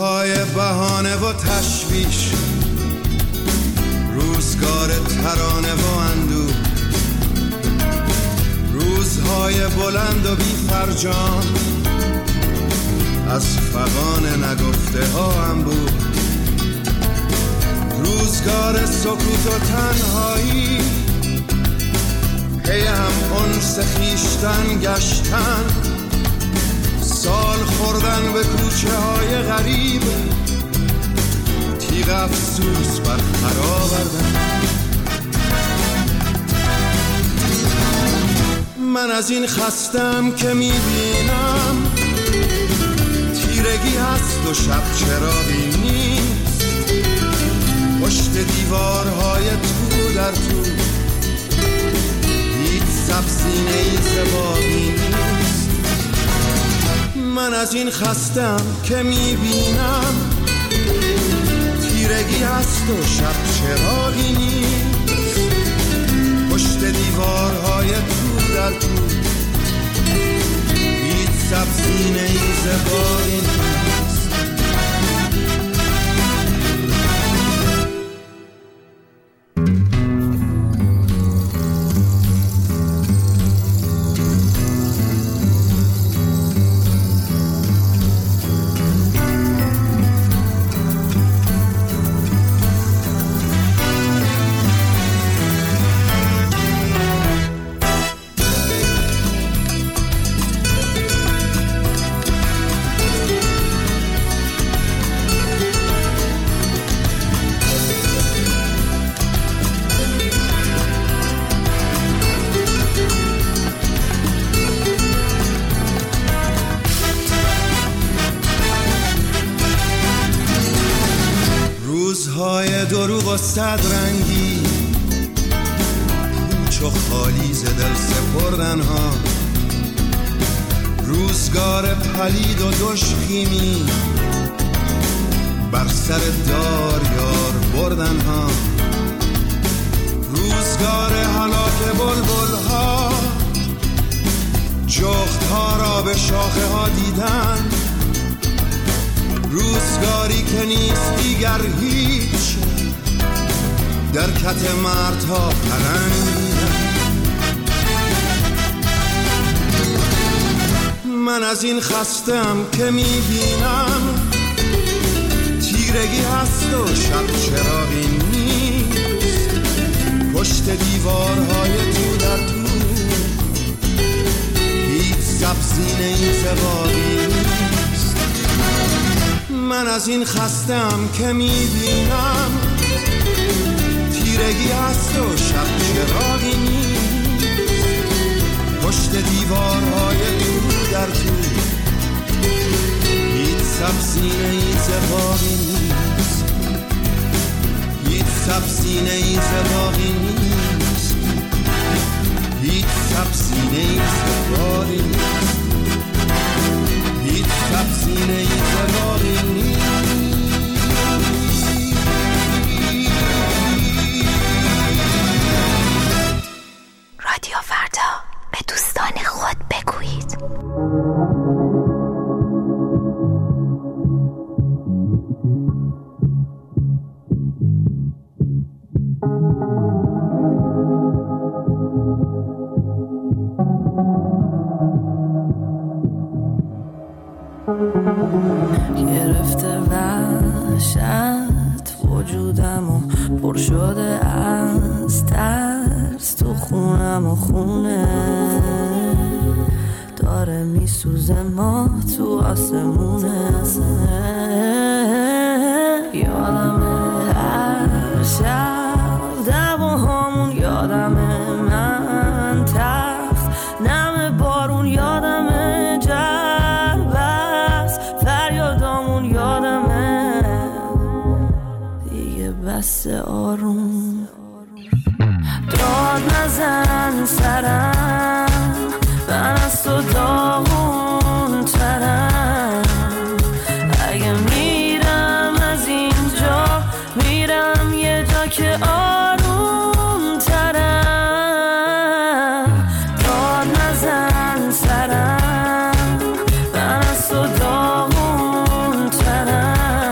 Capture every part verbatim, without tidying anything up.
روزهای بهانه و تشویش، روزگار ترانه و اندوه، روزهای بلند و بی فرجام، از فغان نگفته ها هم بود. روزگار سکوت و تنهایی، پی هم انس خویشتن گشتن، سال خوردن به کوچه های غریب، تیغ افسوس بر خر آوردن. من از این خستم که میبینم تیرگی هست و شب چراغی نیست، پشت دیوارهای تو در تو هیچ سبزینه‌ای زبانی نیست. من از این خستم که میبینم تیرگی هست و شب چراغی نیست، پشت دیوارهای تو در تو هیچ سبزینه‌ای زبانی نیست. دروغ و صد رنگی، کوچ و خالی ز دل سپردن ها، روزگار پلید و دشخیمی، بر سر دار یار بردن ها، روزگار هلاک بلبل ها، جغد ها را به شاخه ها دیدن، روزگاری که نیست دیگر هیچ، در کت مردها پلنگ. من از این خستم که میبینم تیرگی هست و شب چراغی نیست، پشت دیوارهای تو در تو هیچ سبزینه‌ای زبانی نیست. من از این خستم که میبینم تیرگی هست و شب چراغی نیست، پشت دیوارهای تو در تو هیچ سبزینه‌ای زبانی نیست، هیچ سبزینه‌ای زبانی نیست، هیچ سبزینه‌ای زبانی نیست، هیچ سبزینه‌ای زبانی نیست. رادیو فردا، به دوستان خود بگویید. گرفته وحشت وجودم و پر شده از ترس، تو خونم و خونه داره میسوزه، ما تو آسمونه. یادمه هر شب دعواهامون، یادمه من تخت نم بارون، یادمه جربست فریادامون، یادمه دیگه بس آروم. داد نزن سرم، من از تو داغون ترم، اگه میرم از اینجا میرم یه جا که آروم ترم. داد نزن سرم، من از تو داغون ترم،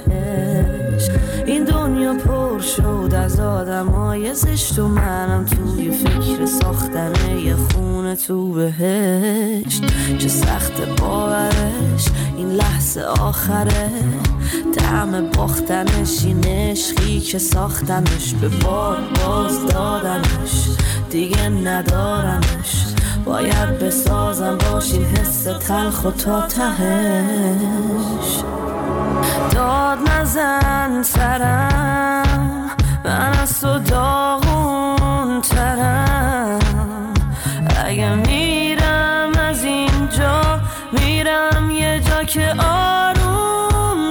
تهش. این دنیا پر شد از آدمای زشت و منم توی فکر ساختن یه خونه تو بهشت. چه سخت باورش این لحظه آخره، طعم باختنش این عشقی که ساختمش، به باد باز دادمش دیگه ندارمش. باید بسازم باش این حس تلخ و تا تهش. داد نزن سرم، من از تو داغون ترم. اگه میرم از اینجا میرم یه جا که آروم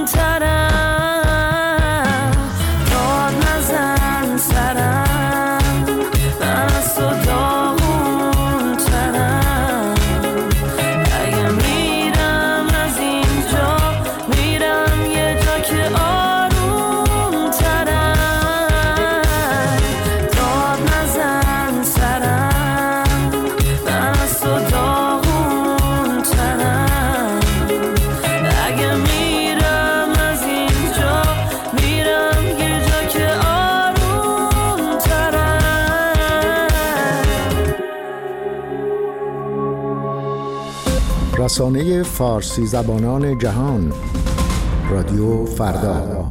ترم. داد نزن سرم، من از تو داغون ترم. اگه میرم از اینجا میرم یه جا که آروم ترم. داد نزن سرم، من از تو داغون ترم. اگه میرم از اینجا میرم یه جا که آروم ترم. رسانه فارسی زبانان جهان، رادیو فردا.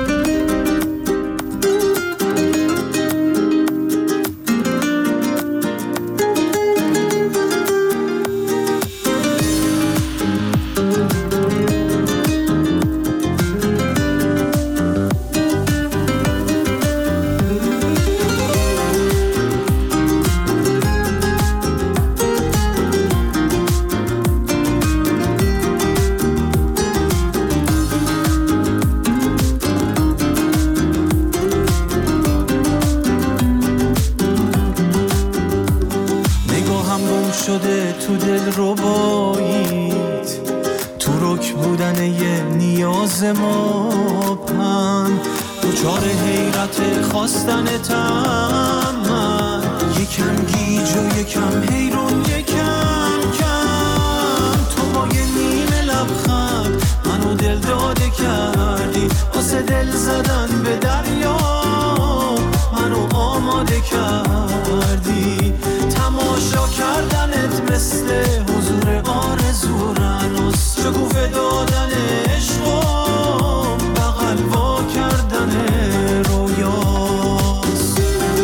شده تو دل رباییت، تو رک بودن یه نیاز ما پن، دوچار حیرت خواستنتم من. یکم گیج و یکم حیرون یکم کم، تو با یه نیمه لبخند منو دل داده کردی، واسه دل زدن به دریا منو آماده کردی. تماشا کردنت مثل حضور آرزورانوس، شکوفه دادن عشق و بغل وا کردن رویاست.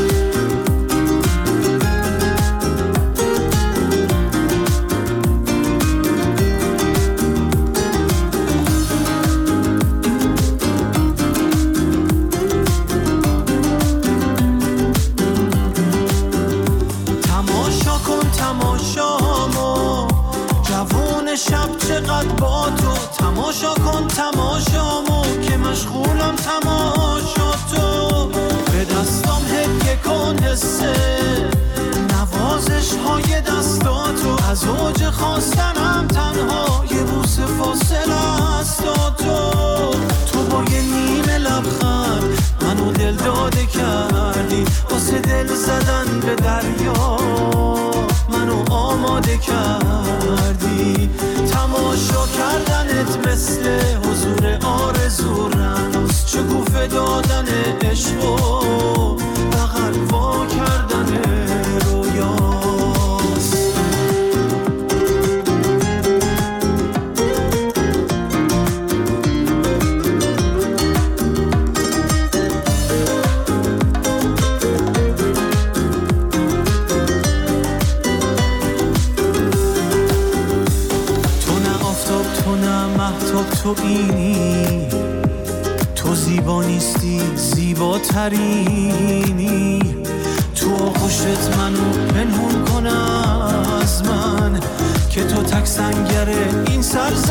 شب چقدر با تو تماشا کن تماشامو، که مشغولم تماشا تو. به دستام هدیه کن حسه نوازش های دستاتو، از اوج خواستنم تنها یه بوسه فاصله است تو. تو با یه نیمه لبخند منو دل داده کردی، واسه دل زدن به دریا منو آماده کردی. تماشا کردنت مثل حضور آرزورانوس، شکوفه دادن عشق و بغل وا کردن رویاست. تو اینی، تو زیبا نیستی زیباترینی. تو آغوشت منو پنهون کن از من، که تو تک سنگر این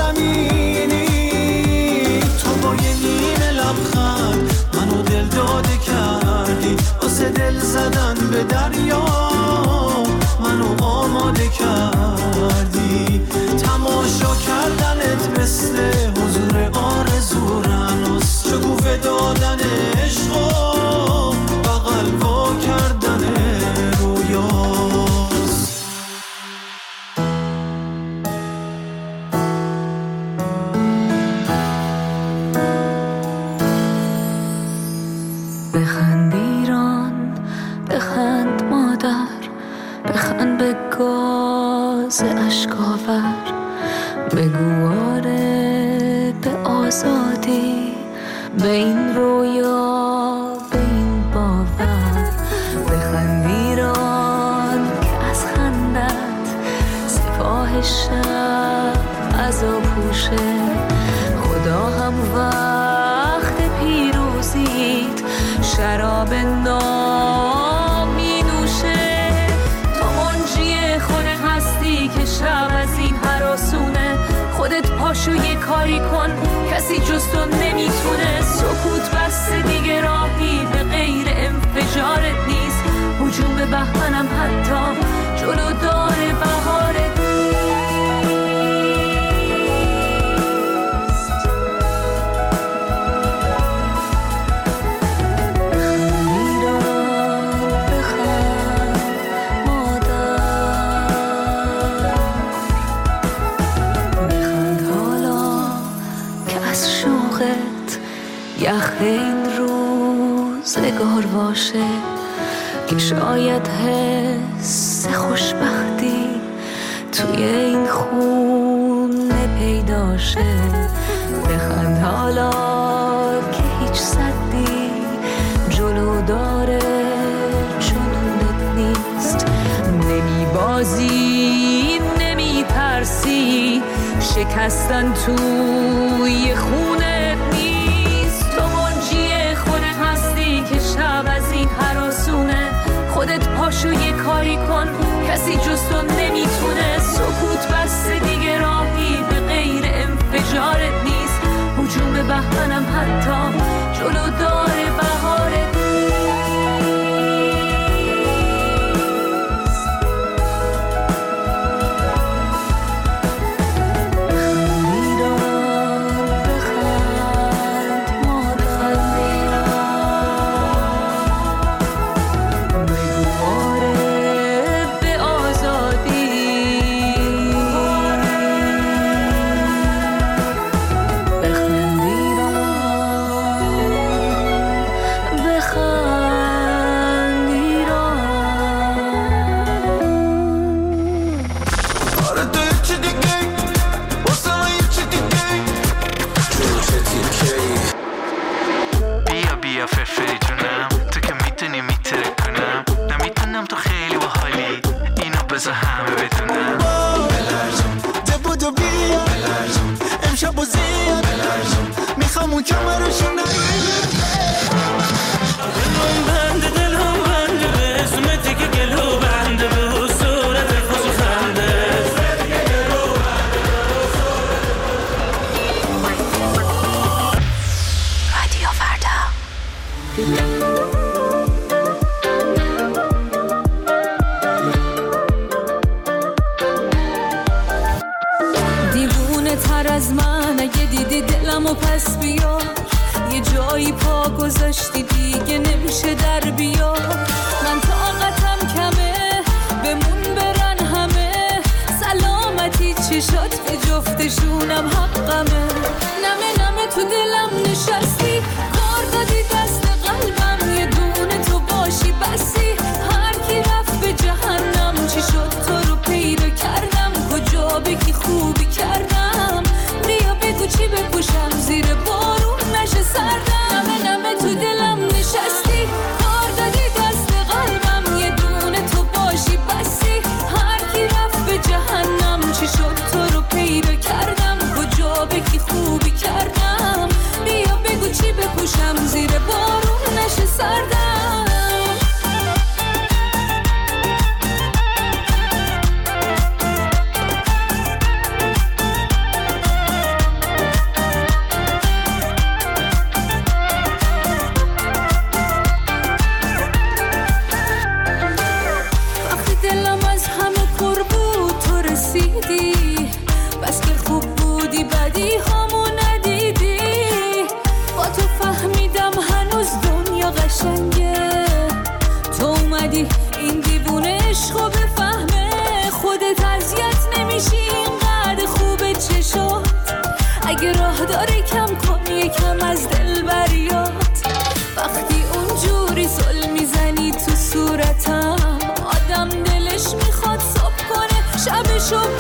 سرزمینی. تو با یه نیمه لبخند منو دل داده کردی، واسه دل زدن به دریا منو آماده کردی. تماشا کردنت مثل حضور آرزورانوس، شکوفه دادن عشق و بغل وا کردن رویاست. روز اشکاور بگواره به آزادی، به این رویا، به این باور، بخند ایران که از خندت سپاه شب عذا پوشه. خدا هم وقت پیروزیت شراب نام می نوشه. تو منجی خود هستی که شب از این هراسونه. خودت پاشو یه کاری کن، کسی جز تو نمیتونه. سکوت بس دیگه راهی به غیر انفجارت نیست. هجوم بهمنم حتی جلو داره بهارت یخ این روزگار باشه که شاید حس خوشبختی توی این خونه پیدا شه. بخند حالا که هیچ صدی جلو داره جنونت نیست. نمی بازی نمی ترسی، شکستن توی خونت نیست. که شب از این هراسونه. خودت پاشو یه کاری کن، کسی جز تو نمیتونه. سکوت بس دیگه راهی به غیر انفجارت نیست. هجوم بهمنم حتی جلو داره بهارت صورتم آدم دلش میخواد صبح کنه شبشو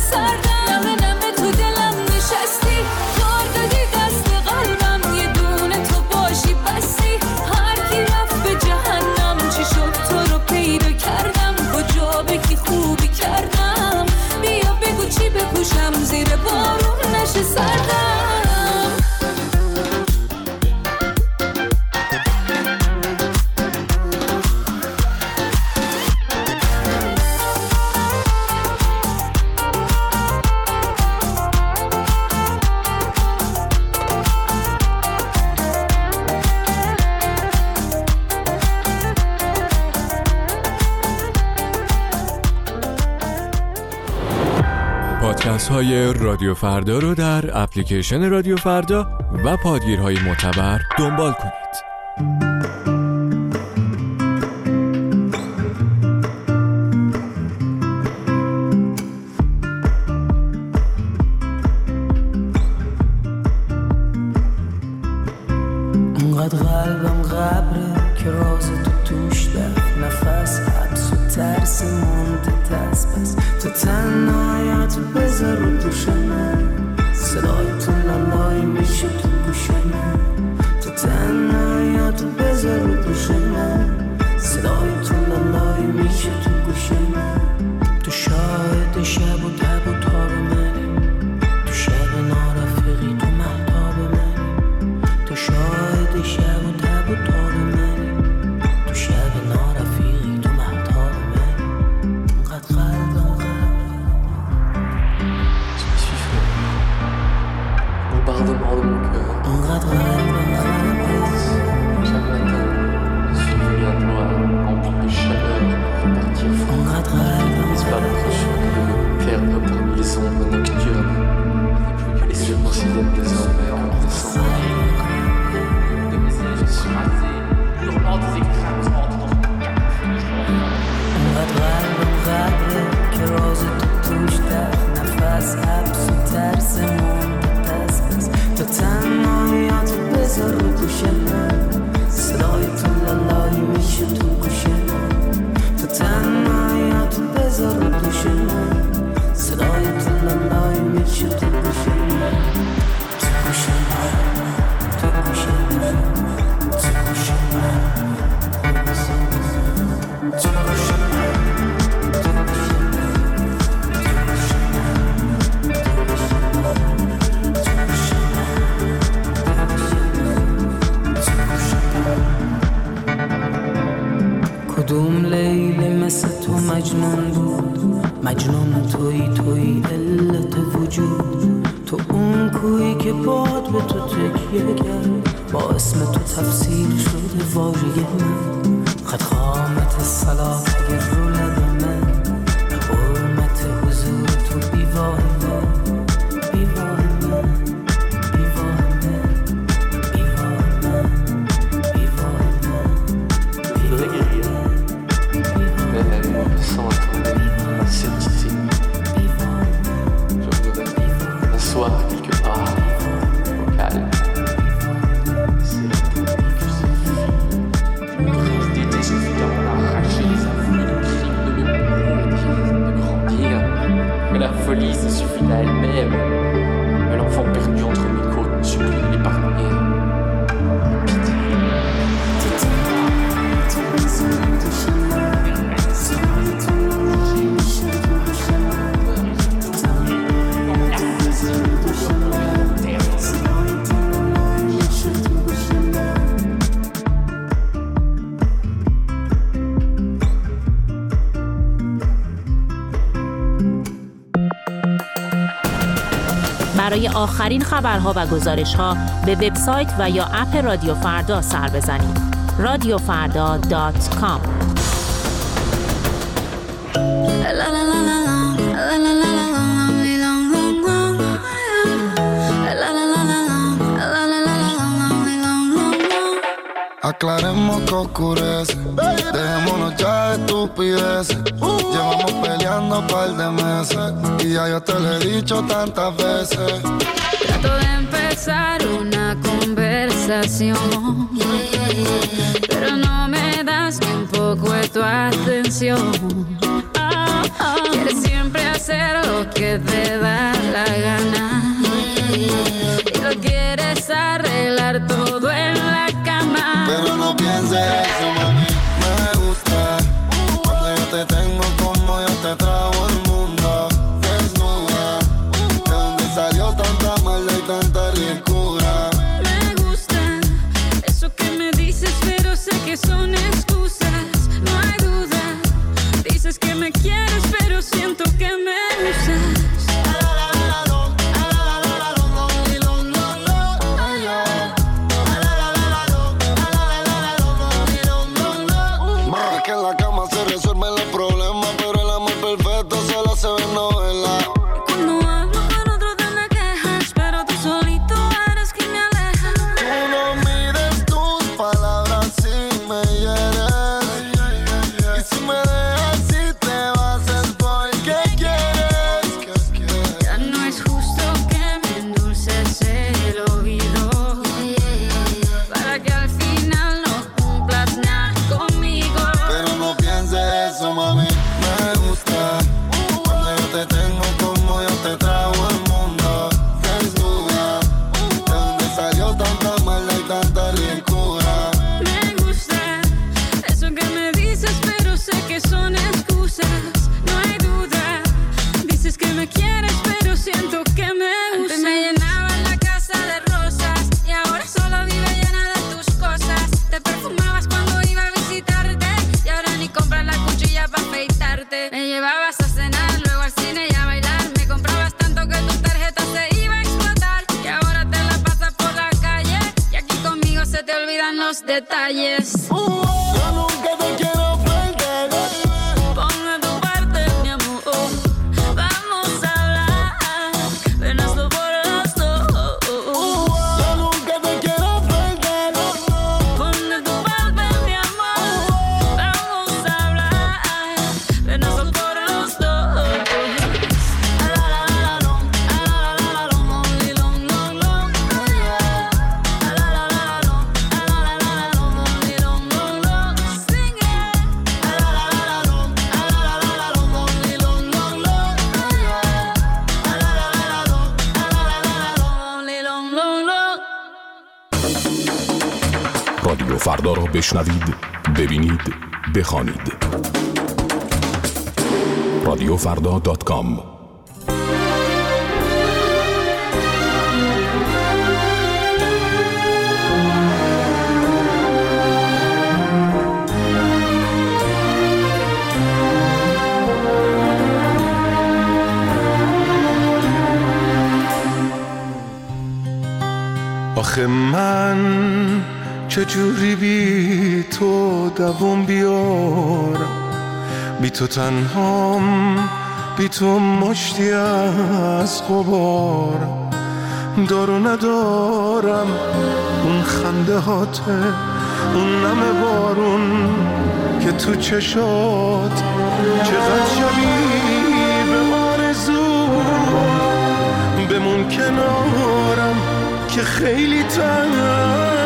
سردم نمه نمه تو دلم نشستی کار دادی دست قلبم یه دونه تو باشی بستی هر کی رفت به جهنم چی شد تو رو پیدا کردم کجا به کی خوبی کردم بیا بگو چی بپوشم زیر بارون نشه سردم پادکست های رادیو فردا رو در اپلیکیشن رادیو فردا و پادگیرهای معتبر دنبال کنید. انقدر قلبم قبره که راز تو توش در نفس حبس و ترس مونده دست پس تو تنهایت بذار رو دوش من صدای تو لالای میشه تو گوش من تو تنهایت بذار رو دوش من صدای تو لالای میشه تو گوش من تو شاهد شب و تب و تاب منی تو شب نارفقی تو مهتاب منی تو شاهد شب و تب و تاب منی تو شب نارفقی تو مهتاب منی انقدر قلبم Bombardement de mon cœur. انقدر قلبم Chaque matin, je suis venu à toi, rempli de chaleur, pour repartir fou. انقدر قلبم N'est-ce pas notre choix que de me perdre parmi les ombres nocturnes? Et je considère désormais comme des cendres. De mes ailes, je suis rasé, hurlant des éclatantes dans mon انقدر قلبم قبره که راز تو توش در نفس حبس و ترس مونده دست بس تو تنهایت بذار رو دوش من صدای تو لالایی میشه تو گوش من تو تنهایت بذار رو دوش من صدای تو لالایی میشه تو گوش من تو گوش من تو گوش من تو گوش من تو گوش من کدوم لیلی مثل تو مجنون بود مجنون توی توی علت وجود تو اون کویی که باد به تو تکیه کرد با اسم تو تفسیر شده واژه من خط خامت صلات اگر رو لب من به حرمت حضور تو بیواه من بیواه من بیواه من بیواه من بیواه من Même sans attendre, c'est ici. Je voudrais m'asseoir quelque part, au calme. C'est tout que c'est fini. Brise des discutants, arracher les afflux de crimes, de me mourir, de grandir. Mais la folie, ça suffit à elle-même. Mais l'enfant perdu entre mes côtes ne supplie de l'épargner. برای آخرین خبرها و گزارش‌ها به وبسایت و یا اپ رادیو فردا سر بزنید. رادیو فردا دات کام. Aclaremos que oscurece, dejémonos ya de estupideces. Llevamos peleando un par de meses y ya yo te lo he dicho tantas veces. Trato de empezar una conversación, pero no me das ni un poco de tu atención. Quieres siempre hacer hacer lo que te da la gana. Y lo quieres arreglar todo en la cama. Pero no pienses eso, mami. Me gusta cuando yo te tengo como yo te trago el mundo. Desnuda, de donde salió tanta maldad y tanta ricura. Me gusta eso que me dices, pero sé que son excusas. No hay duda. Dices que me quieres, pero siento que me usas. Detalles. Uh, yo nunca te quiero perder. Ponme tu parte, mi amor. Vamos a hablar. Ven, hazlo por los dos. Uh, yo nunca te quiero perder. Ponme tu parte, mi amor. Vamos a hablar. Ven, hazlo por los dos. رادیو فردا را بشنوید، ببینید، بخوانید. رادیو فردا دات کام. آخه من چجوری بی تو دوام بیارم، بی تو تنهام، بی تو مشتی از غبارم، دارو ندارم اون خنده هاته، اون نم بارون که تو چشات، چقدر شبیه به آرزو، بمون کنارم که خیلی تنها،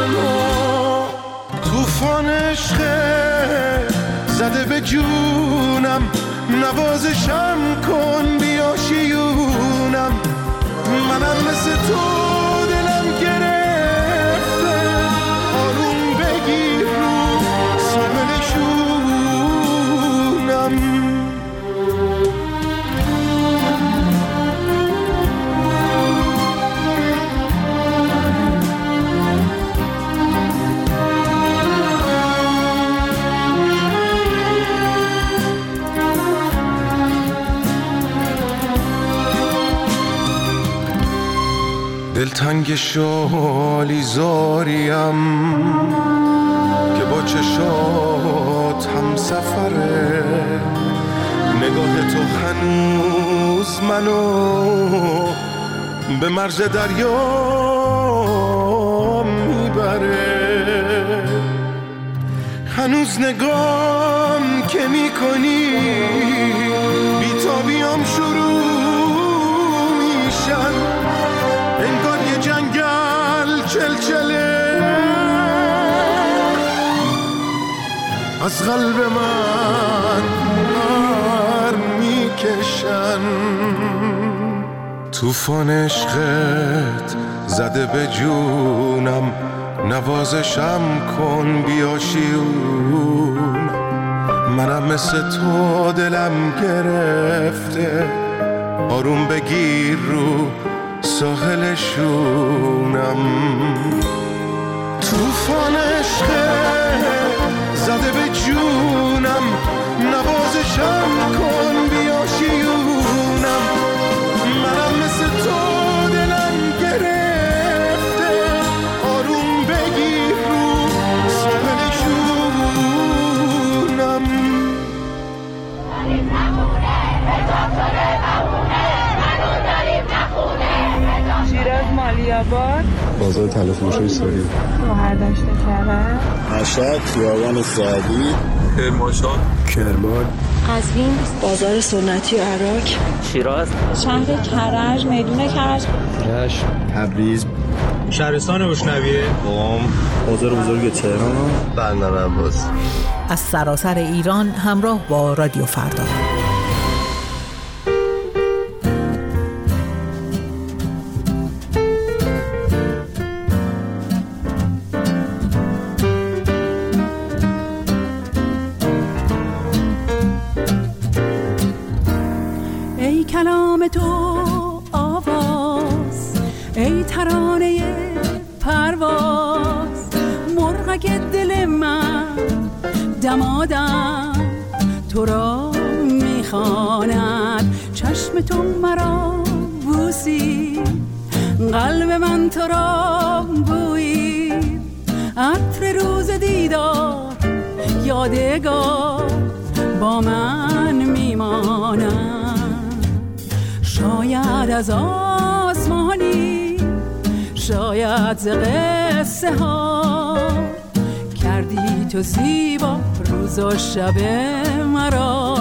طوفان عشق زده به جونم، نوازشم کن بیا شیونم، منم مثل تو دلم گرفته، آروم بگیر رو سامن شونم. دلتنگ شالی زاریم که با چشات هم سفره، نگاه تو هنوز منو به مرز دریا میبره، هنوز نگام که میکنی بیتابیام شروع میشن، انگار یه جنگل چلچله از قلب من بر میکشن. میشن. طوفان عشقت زده به جونم، نوازشم کن بیا شیون. منم مثل تو دلم گرفته، آروم بگیر رو ساحل شونم. طوفان عشقت زده به جونم، نوازشم کن بیا شیونم. منم مثل تو دلم گرفته، آروم بگیر رو ساحل شونم. شیراز مالیاباد، بازار تلفروشی ساری، شهردشت کرج، مشهد خیابان سعدی، کرمانشاه، کرمان، قزوین بازار سنتی عراق، شیراز، شهر کرج، میدون کرج، رشت، تبریز، شهرستان بشنویه، قم، بازار بزرگ تهران، بندر عباس. از سراسر ایران همراه با رادیو فردا. ای کلام تو آواز، ای ترانه پرواز، مرغک دل من دمادم تو را میخواند. چشم تو مرا بوسی، قلب من تو را بویی. عطر روز دیدار یادگار با من میماند. شاید از آسمانی، شاید ز قصه ها، کردی تو زیبا روز و شب مرا.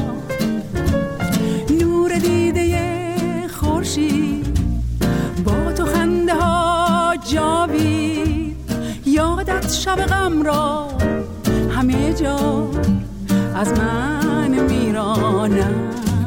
نور دیده خورشید با تو خنده ها جاوید. یادت شب غم را همه جا از من میرانم.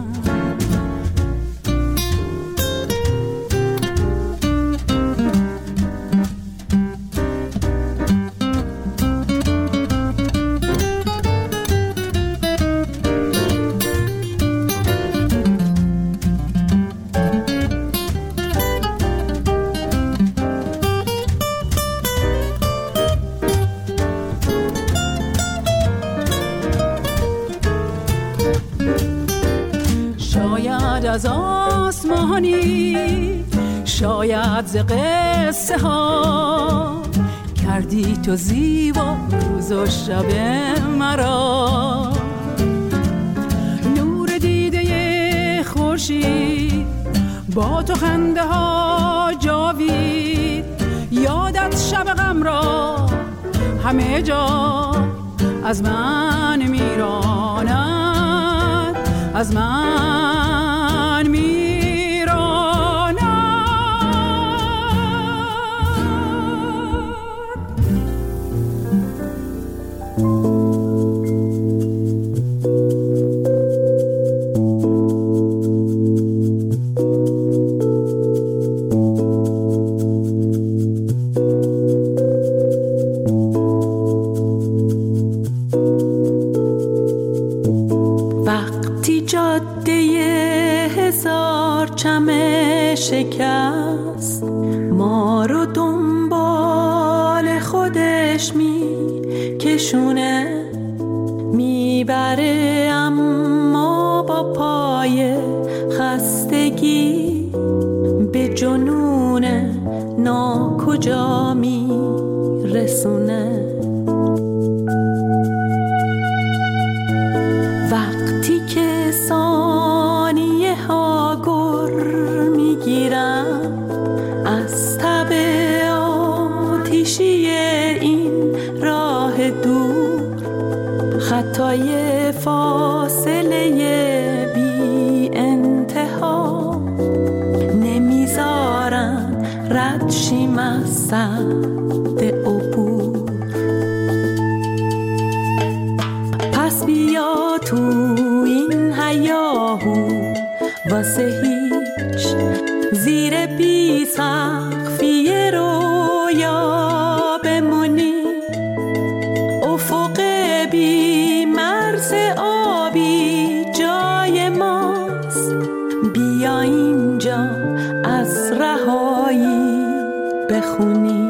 از آسمانی، شاید ز قصه ها، کردی تو زیبا روز و شب مرا. نور دیده خورشید با تو خنده ها جاوید. یادت شب غم را همه جا از من میراند، از من میراند. شکست ما رو دنبال خودش می کشونه، میبره اما با پای خستگی به جنون ناکجا می رسونه. وقتی که ثانیه ها گر میگیرم از تب آتیشی این راه دور، خطای فاصله بی انتها نمیذارن رد شیم از سد عبور. پس بیا تو این هیاهو زیر بی سقفی رویا بمونی، افق بی مرز آبی جای ماست، بیا اینجا از رهایی بخونی.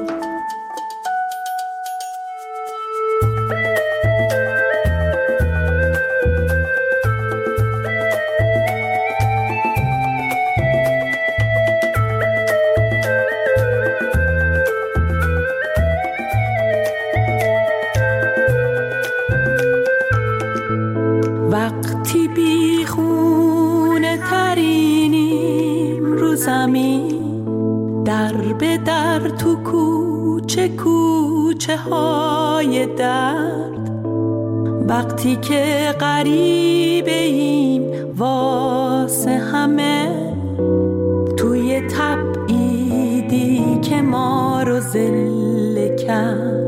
وقتی بی خونه ترینیم رو زمین، در به در تو کوچه کوچه های درد، وقتی که غریبه ایم واسه همه، توی تبعیدی که ما رو ذله کرد،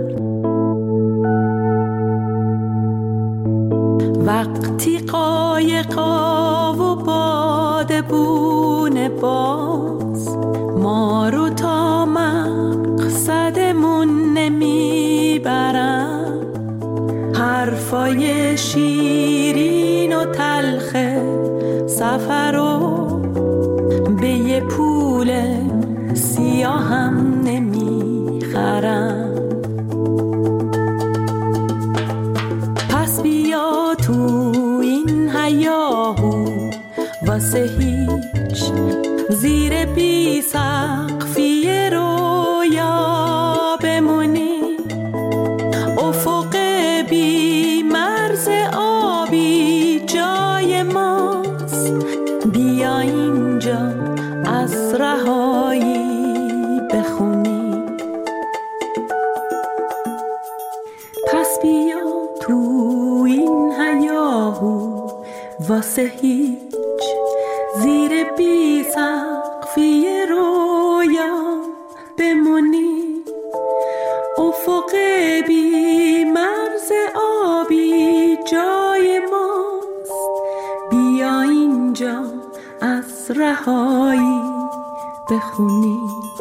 وقتی قایقا و بادبون باز ما رو تا مقصدمون نمیبرن، حرفای شیرین و تلخ سفر رو به یه پول سیاهم نمیخرن. پس بیا تو این هیاهو واسه هیچ، زیر بی سقفی رویا بمونی، افق بی مرز آبی جای ماست، بیا اینجا از رهایی بخونی. پس بیا تو این هیاهو واسه هیچ، زیر بی سقفی رویا بمونی، افق بی مرز آبی جای ماست، بیا اینجا از رهایی بخونی.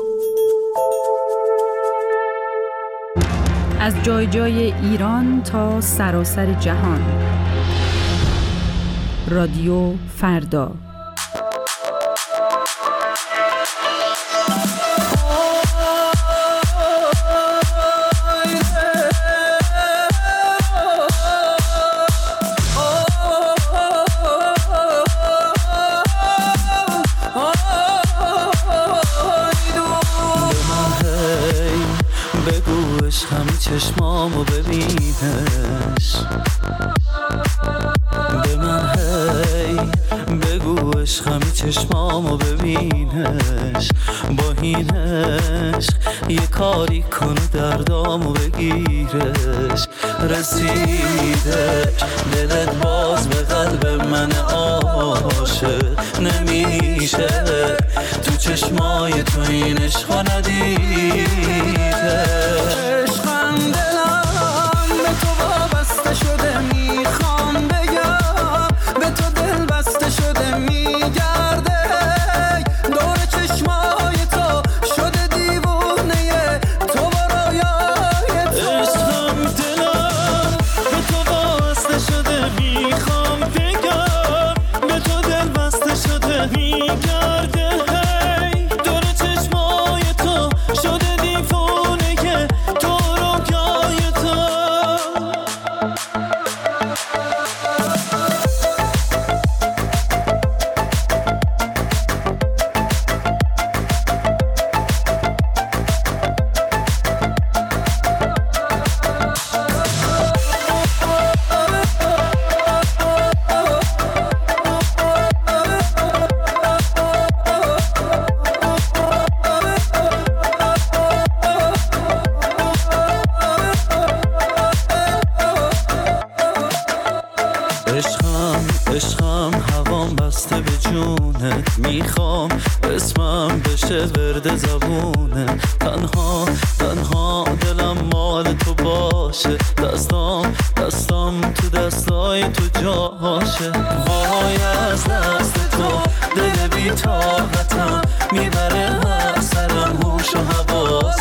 از جای جای ایران تا سراسر جهان، رادیو فردا. چشمامو ببینش، به من هی بگو عشقمی چشمامو ببینش، با این عشق یه کاری کن دردامو بگیرش، رسیده دلت باز به قلب من عاشق نمیشه، تو چشمای تو این عشقا ندیده. شده میخوام بگم به تو دل بسته شده میگرده، دور چشمای تو شده دیوونه تو و رویای تو. عشقم دلم به تو بسته شده میخوام بگم به تو دل بسته شده میگرده، دور چشمای تو شده دیوونه تو رویای تو. عشقم هوام بسته به جونت، میخوام اسمم بشه ورد زبونه، تنها تنها دلم مال تو باشه، دستام دستام تو دستای تو جاشه، وای از دست تو دل بی طاقتم،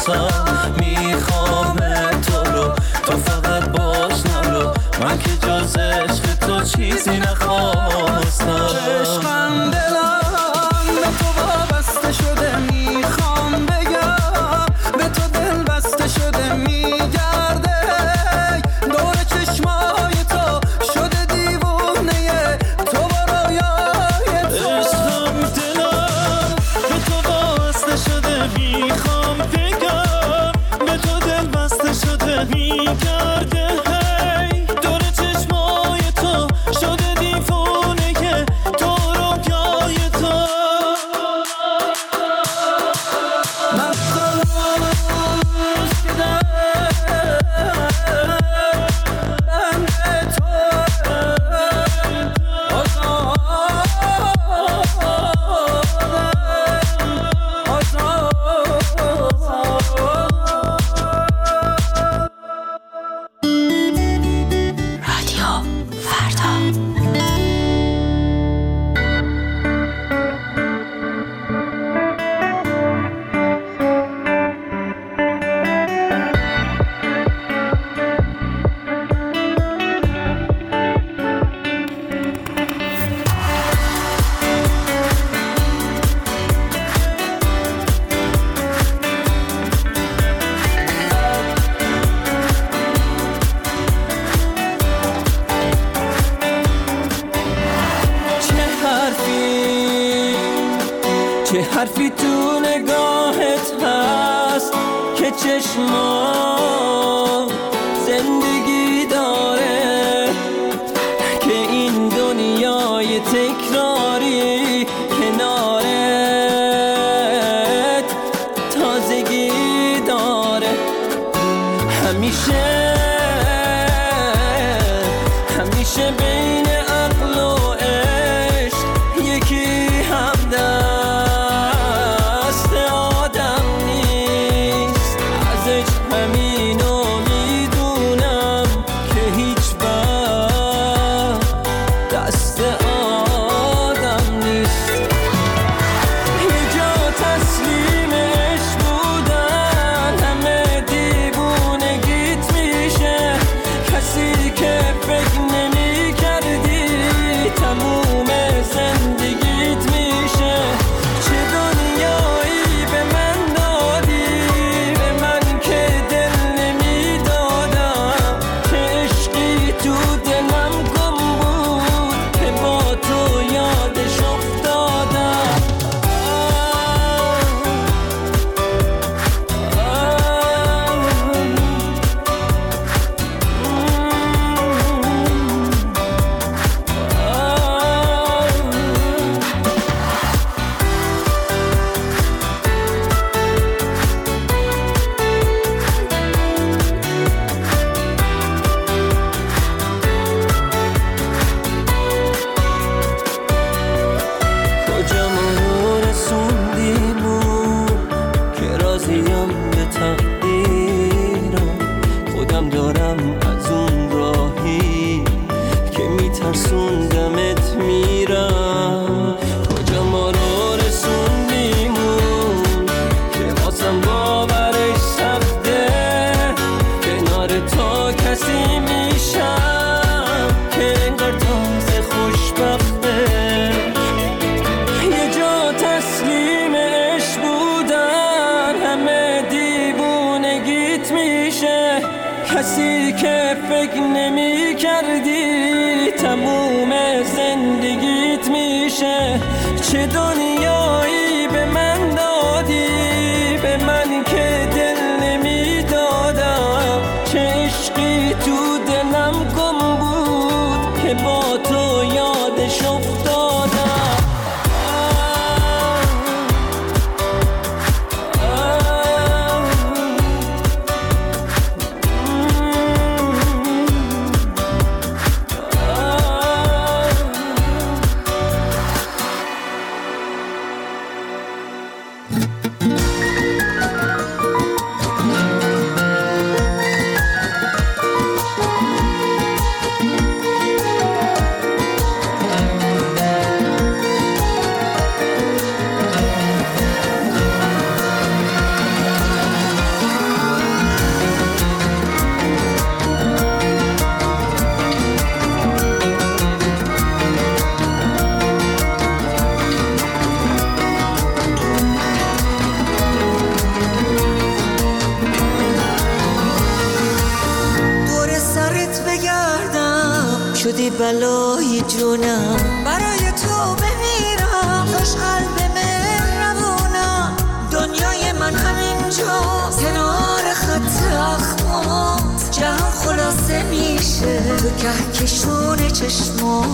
خواستم میخوام تو رو، تو فقط باش نرو، من که جز عشق تو چیزی نخواستم. عشقم دلم به تو وابسته شده، میخوام بگم به تو دل بسته شده، میگرده دور چشمای تو شده دیوونه تو برایای تو. عشقم دلم به تو وابسته شده، میخوام بگم به تو دل بسته شده، میگرده دور چشمای تو شده دیوونه تو رویای تو. من چه حرفی تو نگاهت هست که چشما زندگی داره، که این دنیای تکراری کنارت تازگی داره. همیشه همیشه بین عقل و عشق یکی همدست آدم نیست. ازش همینو میدونم که هیچ وقت دست آدم نیست. یه جا تسلیم عشق بودن همه دیوونگیت میشه، کسی که فکر نمی کردی تموم زندگیت میشه. چه دنیایی به من دادی، به من که دل نمی دادم، چه عشقی تو دلم گم بود که با تو یادش افتادم. کجا ما رو رسوندیمون که راضیم به تقدیرم، خودم دارم از اون راهی که میترسوندمت میرم. کجا ما رو رسوندیمون که واسم باورش سخته، کنار تو کسی میشم که انگار تازه خوشبخته. یه جا تسلیم عشق بودن همه دیوونگیت میشه، کسی که فکر نمی کردی تموم زندگیت میشه. چه دنیایی به من دادی، به من که دل نمی دادم، چه عشقی تو دلم گم بود که با تو یادش افتادم. شدی بلای جونم، برای تو بمیرم، خوش قلب مهربونم. دنیای من همینجا کنار خط اخمات، جهان خلاصه میشه تو کهکشون چشمات.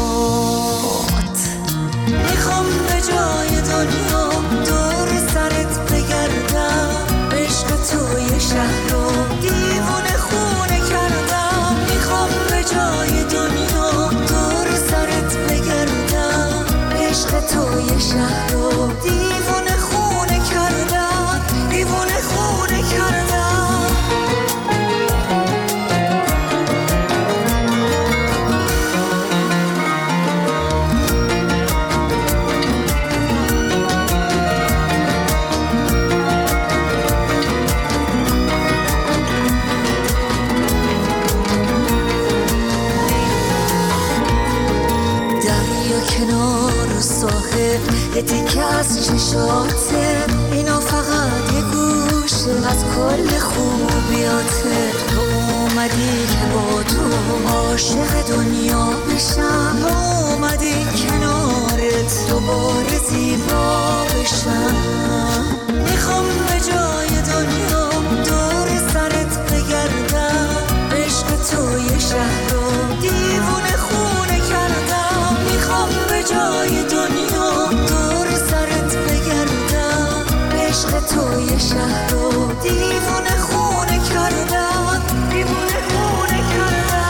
میخوام به جای دنیا دور سرت بگردم، عشق توی شهر رو دیوونه خونه کردم. میخوام به جای دنیا دور سرت بگردم، عشق توی شهر رو دیوونه خونه کردم، دیوونه خونه کردم. کنار و ساحل یه تیکه از چشاته، اینا فقط یه گوشه از کل خوبیاته. تو اومدی که با تو عاشق دنیا بشم، اومدی کنارت دوباره زیبا بشم. میخوام به جای دنیا دور سرت بگردم، عشق توی شهر رو دیوونه خونه کردم. میخوام به جای دنیا دور سرت بگردم، عشق توی شهر رو دیوونه خونه کردم، دیوونه خونه کردم.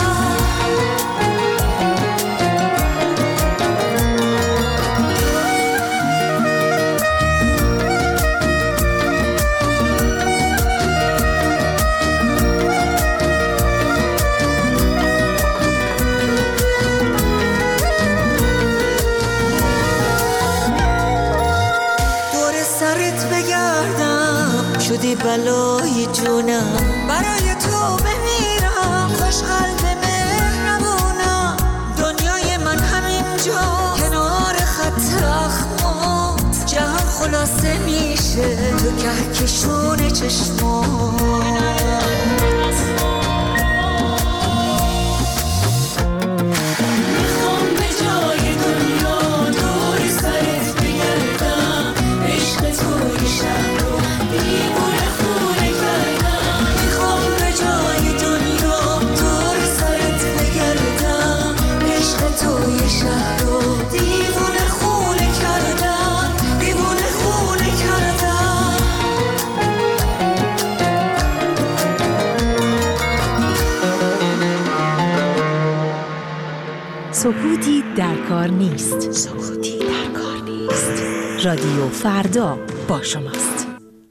شدی بلای جونم، برای تو بمیرم، خوش قلب مهربونم. دنیای من همینجا کنار خط اخمات، جهان خلاصه میشه تو کهکشون چشمات. سکوتی در کار نیست. سکوتی در کار نیست. رادیو فردا با شماست.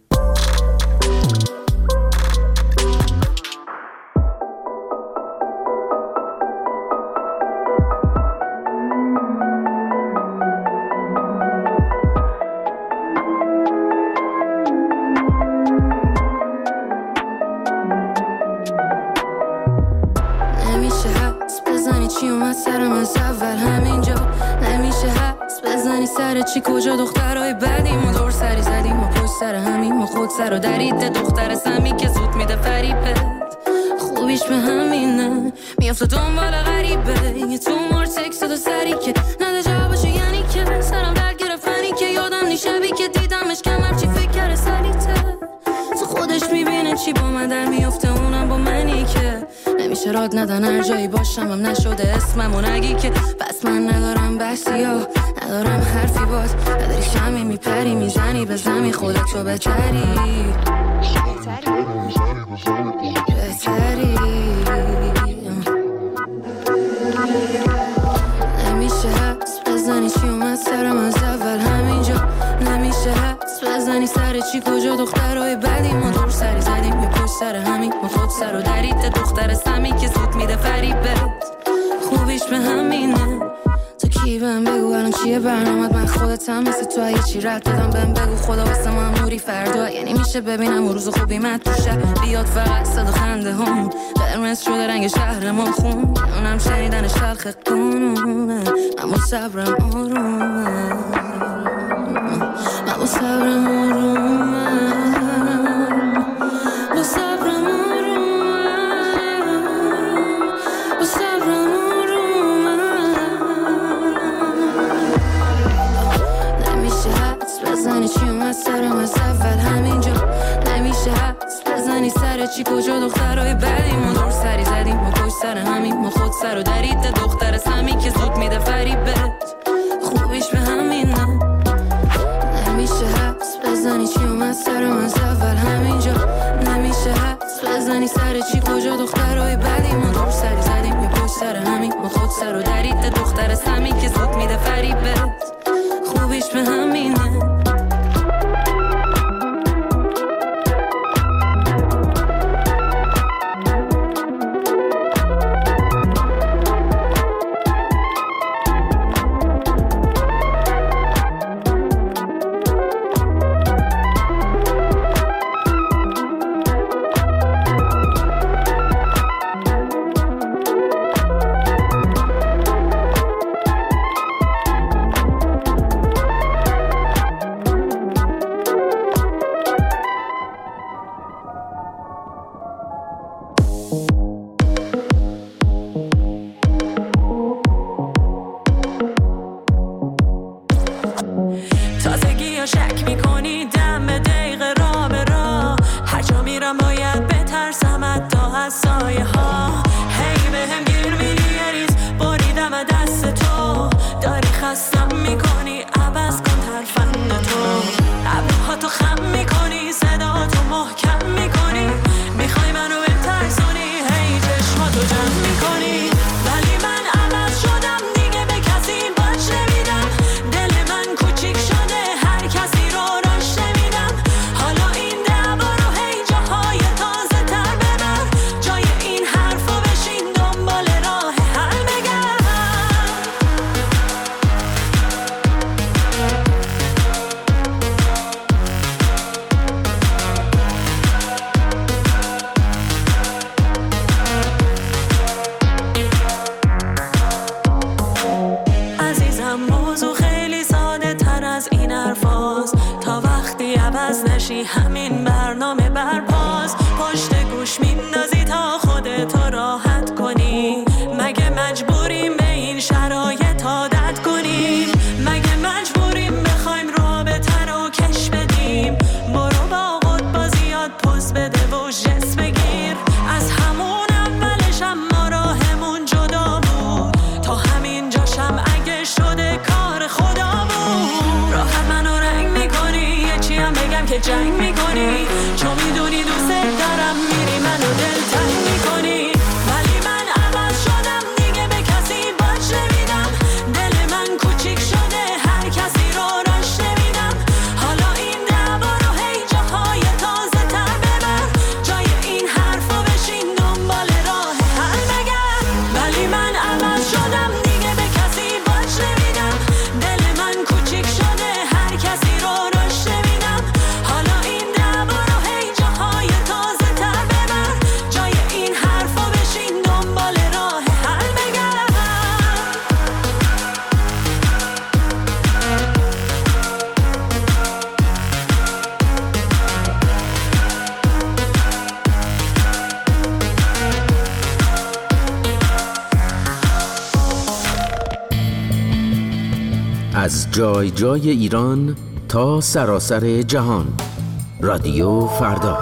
چی کجا دخترای بعدیم و دور سری زدیم و پشت سر همیم و خود سر و دریده دختر سمی که زود میده فریبت. خوبیش به همینه میافته دنبال غریبه، یه تو مار تکست دو سری که نده جوابشو، یعنی که سرم درد گرفتنی که یادم نی شبی که دیدمش کمر چی فکر کرده سلیته. تو خودش میبینه چی با من در میافته، اونم با منی که نمیشه راد ندن هر جایی باشم هم نشده اسمم و نگی که بس من ندارم بحثی ها، ندارم حرفی باز، نداری شمی میپری میزنی به زمین خودتو بهتری بهتری. نمیشه حدس بزنی چی اومد سرم از اول همینجا، نمیشه حدس بزنی سر چی کجا دخترهای بعدی ما دور سری زدیم یه پشت سر همین ما خود سر و دریده دختر سمی که زود میده فریبت. خوبیش به همینه تو کی بهم بگو الان چیه برنامت، من خودتم مثل تو اگه چی رد دادم بهم بگو خدا واسه ما نوری فردا، یعنی میشه ببینم روز خوبی من تو شهر بیاد فقط صدا خنده هم قرمز شده رنگ شهرمون خون، اونم شنیدن شلخ قانونه، اما صبرم آرومه، اما صبرم آرومه، با صبرم آرومه، با صبرم آرومه. سر چی کجا دخترای بدیم ما دور سری زدیم ما پشت سر همین ما خود سر و درید دختر سمی که زود میده فریبت خوبیش به همینه نمیشه حبس بزنی چی اومد سر من از اول همینجا نمیشه حبس بزنی سر چی کجا دخترای بدیم ما دور سری زدیم ما پشت سر همین ما خود سر و درید دختر سمی که زود میده فریبت خوبیش به همینه همین برنامه برپاس پشت گوش میندازی تا خودتو راحت کنی مگه مجبوریم به این شرایط عادت کنیم مگه مجبوریم بخوایم رابطه رو کش بدیم برو با خود بازیات پوز بده و جس بگیر از همون اولش اما راهمون جدا بود تا همین جاشم اگه شده کار خدا بود راحت منو رنگ میکنی یه چی هم بگم که جنگ میکنی چون میدونی دوست دارم میری منو دلتنگ میکنی ولی من عوض شدم دیگه به کسی باش نمیدم دل من کوچیک شده هر کسی رو راش نمیدم حالا این دعوا رو هی جاهای تازه تر ببر جای این حرفا بشین دنبال راه حل بگرد ولی من عوض شدم دیگه به کسی باش نمیدم دل من کوچیک شده هر کسی رو راش نمیدم حالا این دعوا رو هی جاهای تازه تر ببر جای این حرفا بشین دنبال راه حل بگرد از جای جای ایران تا سراسر جهان رادیو فردا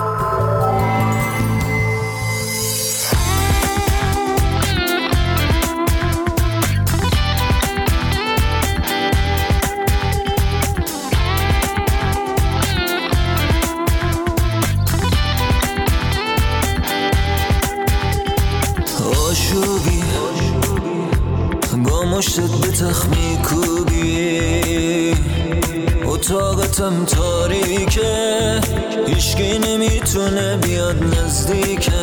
آشوبی با مشتت به تخمی کوبی اتاقتم تاریکه هیچکی نمیتونه بیاد نزدیکت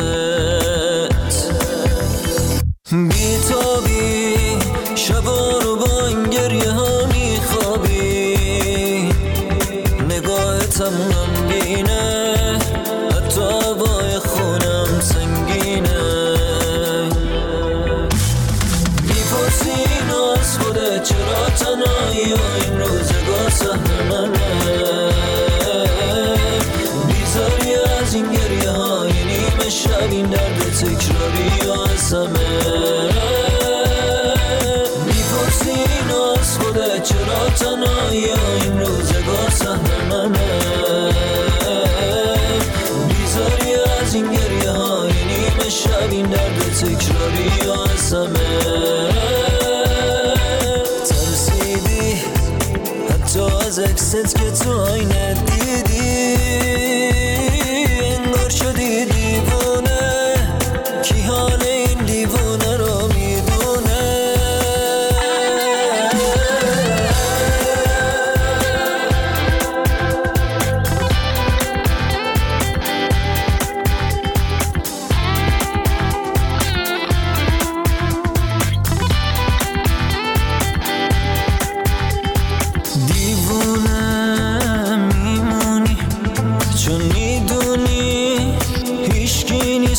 بیتابی شبا رو با این گریه ها میخوابی نگاهتم غمگینه حتی هوای خونم سنگینه میپرسی اینو از خودت چرا تنهایی و این روزگار سهل منه بیزاری از این گریه های نیمه شب این درد تکراری و از همه میپرسی اینو از خودت چرا تنهایی و این روزگار سهل منه بیزاری از این گریه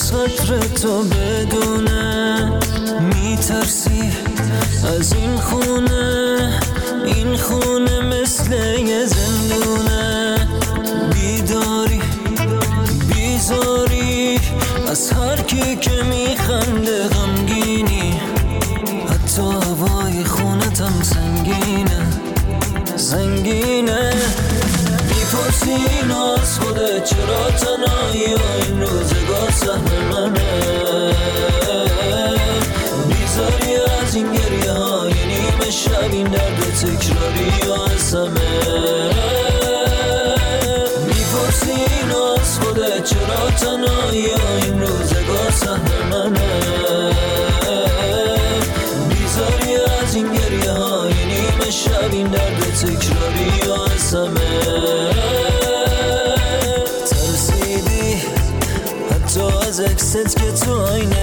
از قدر تو بدونه، میترسی از این خونه، این خونه مثل یه زندونه. بیداری بیزاری از هر کی که میخنده غمگینی، حتی هوای خونتم سنگینه سنگینه. میپرسی اینو از خودت چرا تنهایی و این روزگار سهم منه، بیزاری از این گریه های نیمه شب، این درد تکراری و از همه. میپرسی اینو از خودت چرا تنهایی و این روزگار سهم منه، بیزاری از این گریه های نیمه شب، این درد تکراری و از همه. ترسیدی حتی از عکست که تو آینه